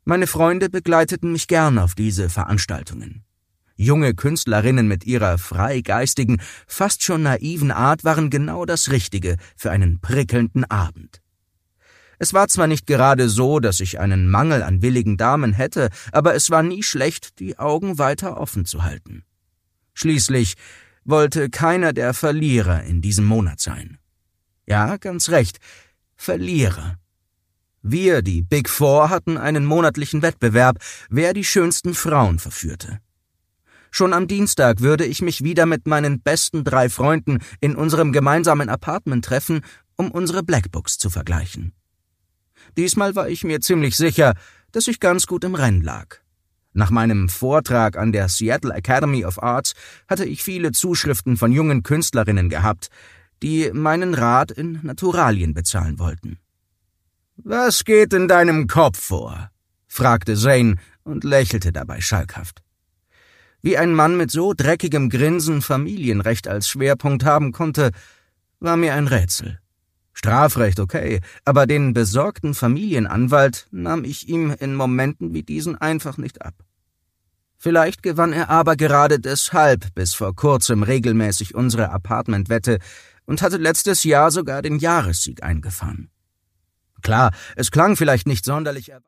Meine Freunde begleiteten mich gern auf diese Veranstaltungen. Junge Künstlerinnen mit ihrer freigeistigen, fast schon naiven Art waren genau das Richtige für einen prickelnden Abend. Es war zwar nicht gerade so, dass ich einen Mangel an willigen Damen hätte, aber es war nie schlecht, die Augen weiter offen zu halten. Schließlich wollte keiner der Verlierer in diesem Monat sein. Ja, ganz recht, Verlierer. Wir, die Big Four, hatten einen monatlichen Wettbewerb, wer die schönsten Frauen verführte. Schon am Dienstag würde ich mich wieder mit meinen besten 3 Freunden in unserem gemeinsamen Apartment treffen, um unsere Blackbooks zu vergleichen. Diesmal war ich mir ziemlich sicher, dass ich ganz gut im Rennen lag. Nach meinem Vortrag an der Seattle Academy of Arts hatte ich viele Zuschriften von jungen Künstlerinnen gehabt, die meinen Rat in Naturalien bezahlen wollten. »Was geht in deinem Kopf vor?« fragte Zane und lächelte dabei schalkhaft. Wie ein Mann mit so dreckigem Grinsen Familienrecht als Schwerpunkt haben konnte, war mir ein Rätsel. Strafrecht okay, aber den besorgten Familienanwalt nahm ich ihm in Momenten wie diesen einfach nicht ab. Vielleicht gewann er aber gerade deshalb bis vor kurzem regelmäßig unsere Apartmentwette und hatte letztes Jahr sogar den Jahressieg eingefahren. Klar, es klang vielleicht nicht sonderlich